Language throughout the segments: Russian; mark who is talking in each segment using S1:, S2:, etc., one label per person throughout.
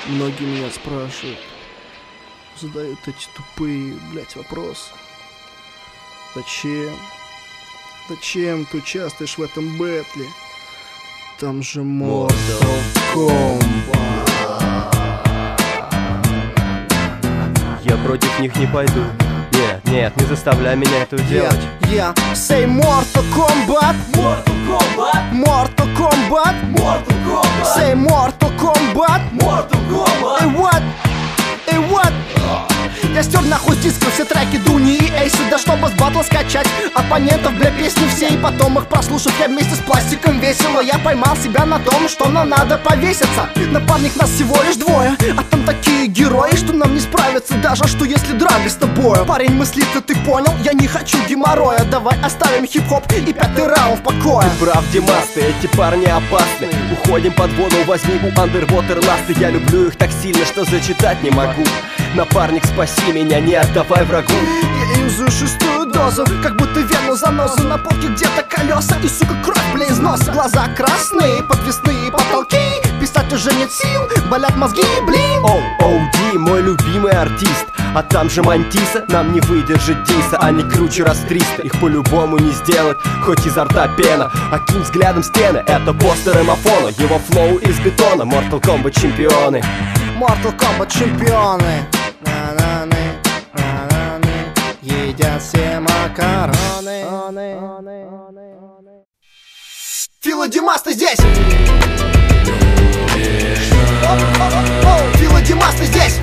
S1: Многие меня спрашивают, задают эти тупые, блять, вопросы. Зачем ты участвуешь в этом бэтле? Там же Mortal Kombat.
S2: Я против них не пойду. Нет, не заставляй меня это делать.
S1: Say Mortal Kombat.
S3: Mortal Kombat.
S1: Mortal Kombat.
S3: Mortal Kombat.
S1: Say Mortal Kombat.
S3: Mortal Kombat.
S1: Эй, what? Я стер нахуй с диска все треки Дуни и Эйсы, да чтобы с батла скачать оппонентов, бля, песни все. И потом их прослушав, я вместе с пластиком весело. Я поймал себя на том, что нам надо повеситься. Напарник нас всего лишь двое, а там такие герои, что нам не справиться даже, что если драка с тобою. Парень мыслит, ты понял? Я не хочу геморроя. Давай оставим хип-хоп и пятый раунд в покое.
S2: Ты прав, Димас, эти парни опасны. Уходим под воду, возьми у Underwater ласты. Я люблю их так сильно, что зачитать не могу. Напарник, спаси меня, не отдавай врагу.
S1: Я юзаю шестую дозу, как будто вену заносу. На полке где-то колеса и, сука, кровь, бля, из носа. Глаза красные, подвесные потолки. Писать уже нет сил, болят мозги, блин.
S2: Оуди, мой любимый артист. А там же Мантиса, нам не выдержит диса. Они круче раз 300, их по-любому не сделать. Хоть изо рта пена, окинь взглядом стены. Это постер эмофона, его флоу из бетона. Mortal Kombat чемпионы.
S1: Mortal Kombat чемпионы. Едят все макароны. Фила Димас, ты здесь! Фила Димас, ты здесь!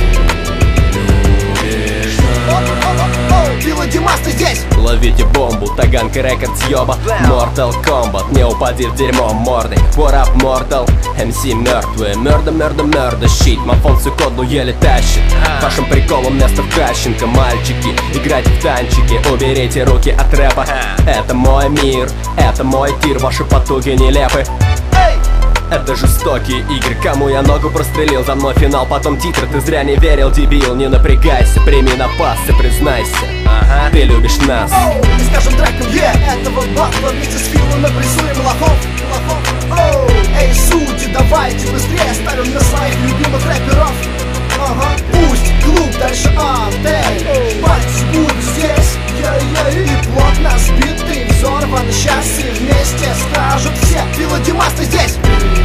S1: Фила Димас, ты здесь!
S2: Ловите бомбу, Таганка Рекордс, ёба. Mortal Kombat, не упади в дерьмо мордой. What up, Mortal? MC мертвые. Мёрда, щит. Мафон всю кодлу еле тащит. Вашим приколом место в Кащенко. Мальчики, играйте в танчики. Уберите руки от рэпа. Это мой мир, это мой тир. Ваши потуги нелепы. Это жестокие игры, кому я ногу прострелил. За мной финал, потом титры. Ты зря не верил, дебил, не напрягайся. Прими на пас и признайся, ты любишь нас.
S1: И скажем треком, этого батла вместе с Филом напрессуем лохов. Эй, судьи, давайте быстрее ставим на своих любимых рэперов. Пусть клуб дальше эй, пальцы будут здесь. И плотно сбитый, взорван сейчас. И вместе скажут все: Фила Димас, ты здесь!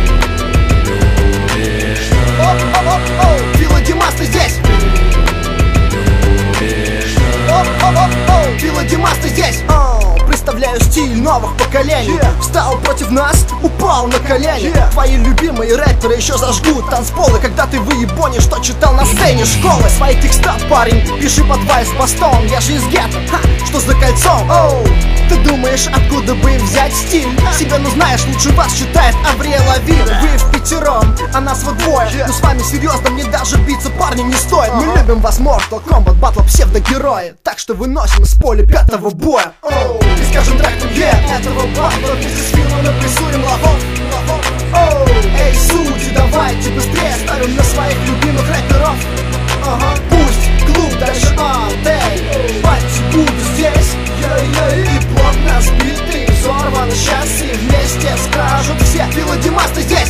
S1: Фила Димас, ты здесь! Фила Димас, ты здесь! Представляю стиль новых поколений. Встал против нас, упал на колени. Твои любимые рэперы еще зажгут танцполы, когда ты выебони, что читал на сцене школы. Свои текста, парень, пиши под вайс постом. Я же из гетто, что за кольцом? Ты думаешь, откуда бы взять стиль? Себя, ну знаешь, лучше вас считает Авриэл Лавин. Вы впятером, а нас во двое. Но с вами серьезно, мне даже биться, парни, не стоит. Мы любим вас, Mortal Kombat, батл псевдогерои. Так что выносим из поля пятого боя. И скажем треком, этого батла вместе с Филом напрессуем лохов. Эй, судьи, давайте быстрее ставим на своих любимых рэперов. Пусть клуб дальше эй, пальцы будут здесь. И плотно сбитый, взорван сейчас. И вместе скажут все: Фила Димас, ты здесь!